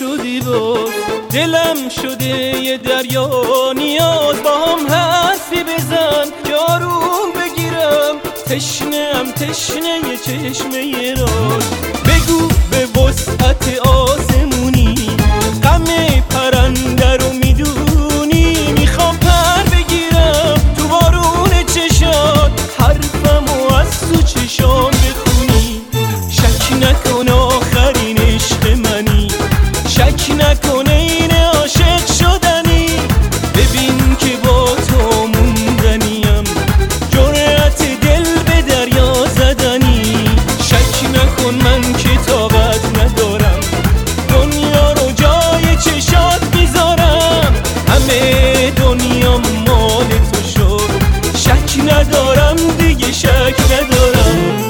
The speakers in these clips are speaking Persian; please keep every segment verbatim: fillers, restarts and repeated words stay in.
شدی باز، دلم شده یه دریا نیاز، با هم حرفی بزن که آروم بگیرم، تشنه‌ام تشنه یه چشمه راز. بگو به وسعت آسمونی غم پرنده رو میدونی، میخوام پر بگیرم تو بارون چشات، حرفمو از تو چشام بخونی. شک نکن آخرین عشق منی، شک نکن این عاشق شدنی، ببین که با تو موندنیم، جرأت دل به دریا زدنی. شک نکن من که طاقت ندارم دنیا رو جای چشات میذارم، همه دنیا مال تو شد، شک ندارم دیگه شک ندارم.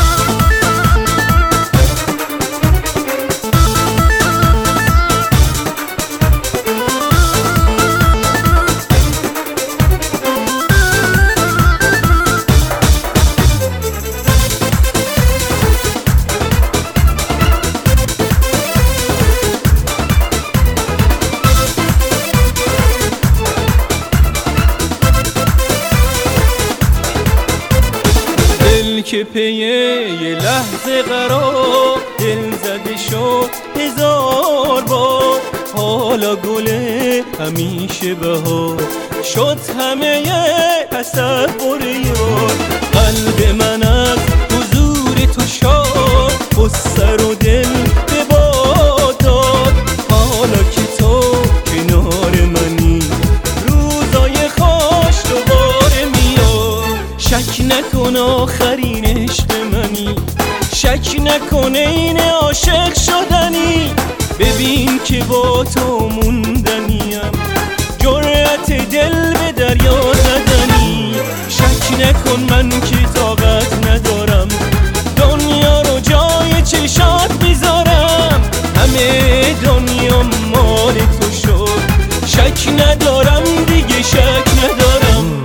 که پیه یه لحظه قرار دل زده شد هزار بار، حالا گله همیشه بهار شد همه تصور یار. قلب من از حضور تو شاد و سر و دل به باد داد، حالا که تو کنار منی روزای خوش دوباره میاد. شک نکن آخرین عشق منی، شک نکن این عاشق شدنی، ببین که با تو موندنیم، جرأت دل به دریا زدنی. شک نکن من که طاقت ندارم دنیا رو جای چشات میذارم، همه دنیا مال تو شد، شک ندارم دیگه شک ندارم.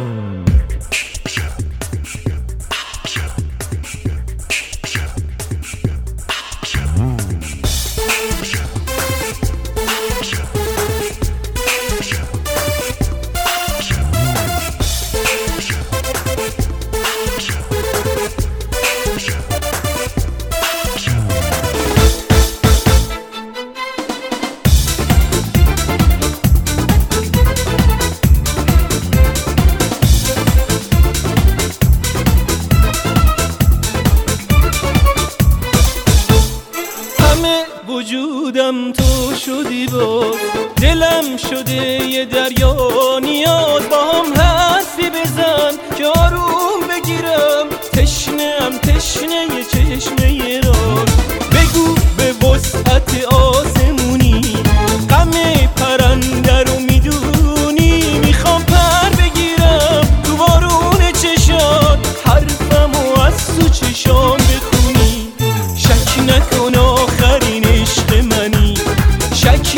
وجودم تو شدی باز، دلم شده یه دریا نیاز، با هم حرفی بزن که آروم بگیرم، تشنه‌ام تشنه یه چشمه راز. بگو به وسعت آسمونی غم پرنده رو میدونی، میخوام پر بگیرم تو بارون چشات، حرفمو از تو چشام بخونی. شک نکن آخرین عشق منی، شک